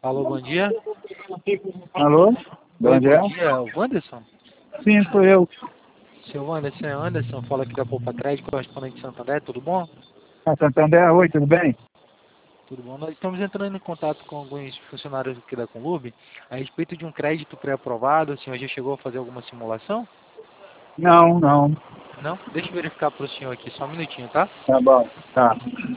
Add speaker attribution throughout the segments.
Speaker 1: Alô, bom dia.
Speaker 2: Alô?
Speaker 1: Oi,
Speaker 2: Bom dia.
Speaker 1: bom dia. O Wanderson?
Speaker 2: Sim, sou eu.
Speaker 1: Seu Wanderson, é Anderson, fala aqui da Poupa Crédito, correspondente de Santander, tudo bom?
Speaker 2: Ah, Santander, oi, tudo bem?
Speaker 1: Tudo bom. Nós estamos entrando em contato com alguns funcionários aqui da Conlube a respeito de um crédito pré-aprovado. O senhor já chegou a fazer alguma simulação?
Speaker 2: Não, não.
Speaker 1: Não? Deixa eu verificar para o senhor aqui, só um minutinho, tá?
Speaker 2: Tá bom, tá.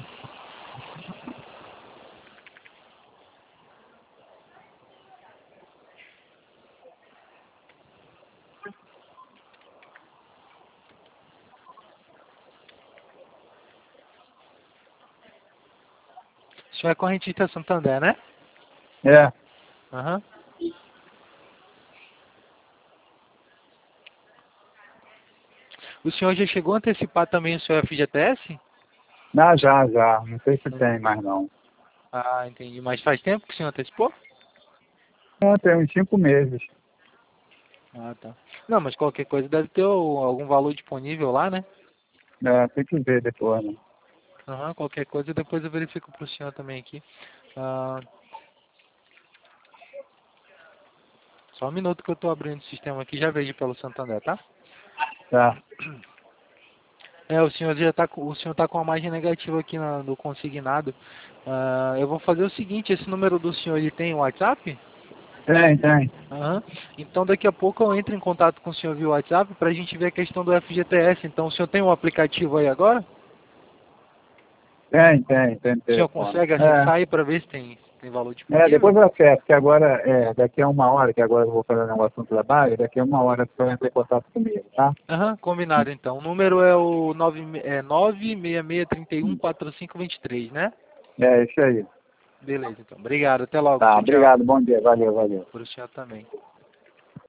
Speaker 1: O senhor é correntista Santander, né?
Speaker 2: É.
Speaker 1: Aham. O senhor já chegou a antecipar também o seu FGTS?
Speaker 2: Ah, já. Não sei se tem mais não.
Speaker 1: Ah, entendi. Mas faz tempo que o senhor antecipou?
Speaker 2: Ah, tem uns 5 meses.
Speaker 1: Ah, tá. Não, mas qualquer coisa deve ter algum valor disponível lá, né?
Speaker 2: É, tem que ver depois, né?
Speaker 1: Aham, qualquer coisa depois eu verifico para o senhor também aqui. Ah, só um minuto que eu estou abrindo o sistema aqui, já vejo pelo Santander, tá?
Speaker 2: Tá.
Speaker 1: É, o senhor já tá com, o senhor tá com a margem negativa aqui no consignado. Ah, eu vou fazer o seguinte, esse número do senhor ele tem WhatsApp?
Speaker 2: Tem.
Speaker 1: Aham. Então daqui a pouco eu entro em contato com o senhor via WhatsApp para a gente ver a questão do FGTS. Então o senhor tem um aplicativo aí agora?
Speaker 2: Tem
Speaker 1: O senhor
Speaker 2: telefone.
Speaker 1: consegue acessar aí para ver se tem valor disponível?
Speaker 2: Depois eu acesso, que agora, daqui a 1 hora, que agora eu vou fazer um negócio no trabalho, daqui a 1 hora você vai entrar em contato comigo, tá?
Speaker 1: Aham, combinado então. O número é o 966314523, né?
Speaker 2: É, isso aí.
Speaker 1: Beleza, então. Obrigado. Até logo.
Speaker 2: Tá,
Speaker 1: Tchau, tchau.
Speaker 2: obrigado, bom dia, valeu.
Speaker 1: Por o senhor também.